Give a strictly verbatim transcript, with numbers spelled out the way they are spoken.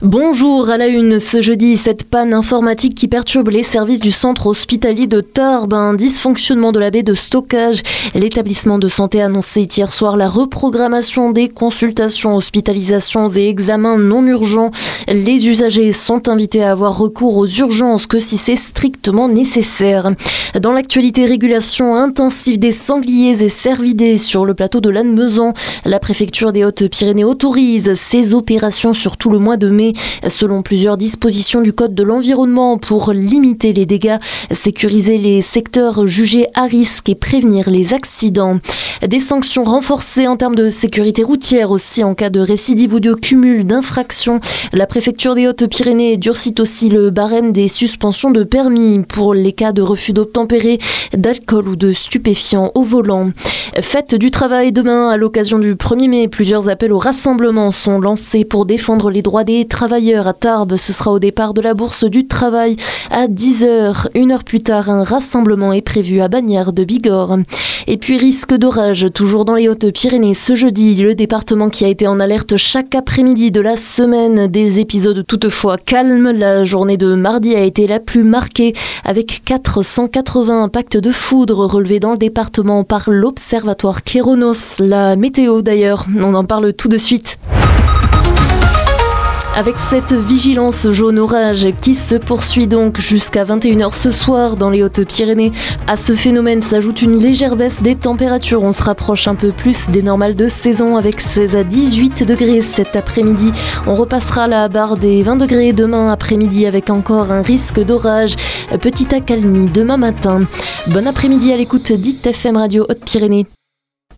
Bonjour, à la une ce jeudi, cette panne informatique qui perturbe les services du centre hospitalier de Tarbes, un dysfonctionnement de la baie de stockage. L'établissement de santé a annoncé hier soir la reprogrammation des consultations, hospitalisations et examens non urgents. Les usagers sont invités à avoir recours aux urgences que si c'est strictement nécessaire. Dans l'actualité, régulation intensive des sangliers et cervidés sur le plateau de Lannemezan. La préfecture des Hautes-Pyrénées autorise ces opérations sur tout le mois de mai, selon plusieurs dispositions du Code de l'environnement pour limiter les dégâts, sécuriser les secteurs jugés à risque et prévenir les accidents. Des sanctions renforcées en termes de sécurité routière aussi en cas de récidive ou de cumul d'infractions. La préfecture des Hautes-Pyrénées durcit aussi le barème des suspensions de permis pour les cas de refus d'obtempérer, d'alcool ou de stupéfiants au volant. Fête du travail demain à l'occasion du premier mai. Plusieurs appels au rassemblement sont lancés pour défendre les droits des travailleurs à Tarbes. Ce sera au départ de la Bourse du Travail à dix heures. Une heure plus tard, un rassemblement est prévu à Bagnères de Bigorre. Et puis risque d'orage toujours dans les Hautes-Pyrénées ce jeudi. Le département qui a été en alerte chaque après-midi de la semaine. Des épisodes toutefois calmes. La journée de mardi a été la plus marquée avec quatre cent quatre-vingts impacts de foudre relevés dans le département par l'Observatoire Kéronos. La météo d'ailleurs, on en parle tout de suite. Avec cette vigilance jaune orage qui se poursuit donc jusqu'à vingt et une heures ce soir dans les Hautes-Pyrénées. À ce phénomène s'ajoute une légère baisse des températures. On se rapproche un peu plus des normales de saison avec seize à dix-huit degrés cet après-midi. On repassera la barre des vingt degrés demain après-midi avec encore un risque d'orage. Petite accalmie demain matin. Bon après-midi à l'écoute d'I T F M Radio Hautes-Pyrénées.